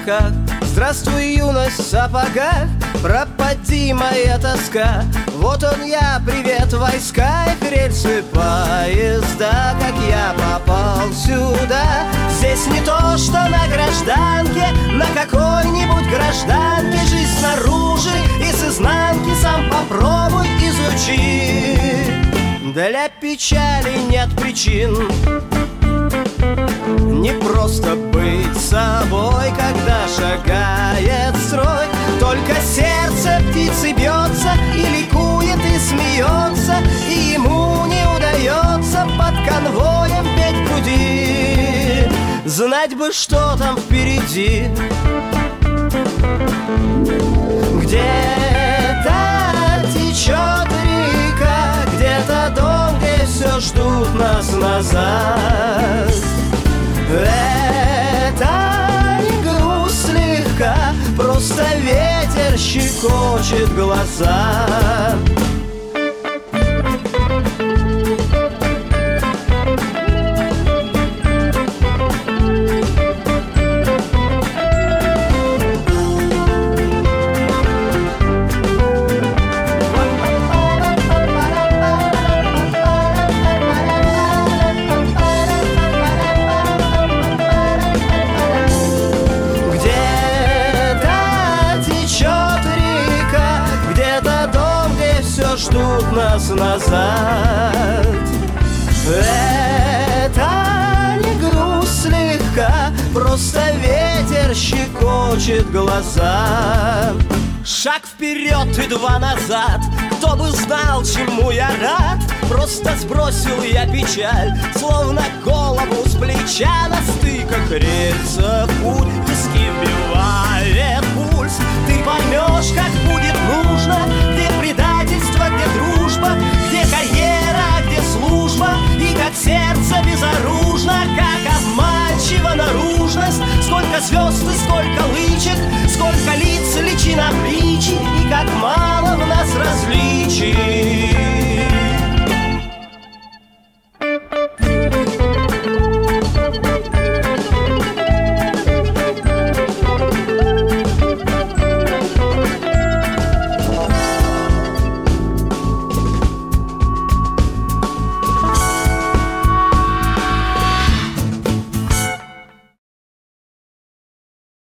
облаках. Здравствуй, юность в сапогах, пропади моя тоска. Вот он я, привет, войска, их рельсы поезда. Как я попал сюда? Здесь не то, что на гражданке, на какой-нибудь гражданке. Жизнь снаружи и с изнанки сам попробуй изучи. Для печали нет причин. Не просто быть собой, когда шагает строй. Только сердце птицы бьется и ликует, и смеется, и ему не удается под конвоем петь в груди. Знать бы, что там впереди. Где-то течет река, где-то дом, где все ждут нас назад. Это не грусть слегка, просто ветер щекочет глаза. Ждут нас назад. Это не грусть слегка, просто ветер щекочет глаза. Шаг вперед и два назад, кто бы знал, чему я рад. Просто сбросил я печаль, словно голову с плеча. На стыках рельсов путь, виски вбивает пульс. Ты поймешь, как будет нужно, где предательство, где дружба, где карьера, где служба, и как сердце безоружно, как обманчива наружность. Сколько звезд и сколько лычек, сколько лиц, личин обличий, и как мало в нас различий.